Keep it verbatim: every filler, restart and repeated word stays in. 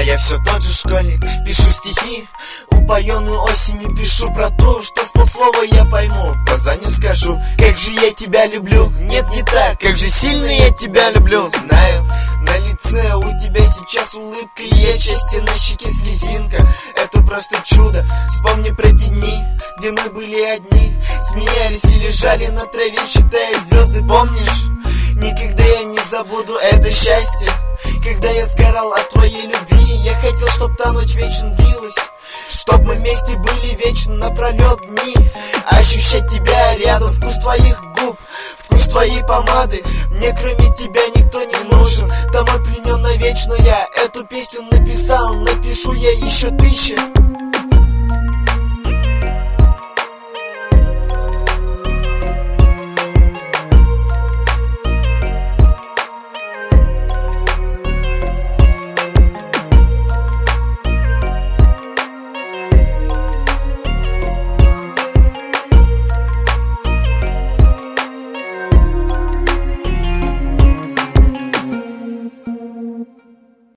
я все тот же школьник, пишу стихи, упоенную осенью пишу про то, что с полслова я пойму. Позвоню, скажу, как же я тебя люблю. Нет, не так, как же сильно я тебя люблю. Знаю, на лице у тебя сейчас улыбка, и отчасти на щеке слезинка. Это просто чудо, вспомни про те дни, где мы были одни, смеялись и лежали на траве, считая звезды, помнишь? Никогда я не забуду это счастье, когда я сгорал от твоей любви. Я хотел, чтоб та ночь вечно длилась, чтоб мы вместе были вечно напролет дни. Ощущать тебя рядом, вкус твоих губ, вкус твоей помады. Мне кроме тебя никто не нужен, тобой пленен навечно я. Эту песню написал, напишу я еще тысячи.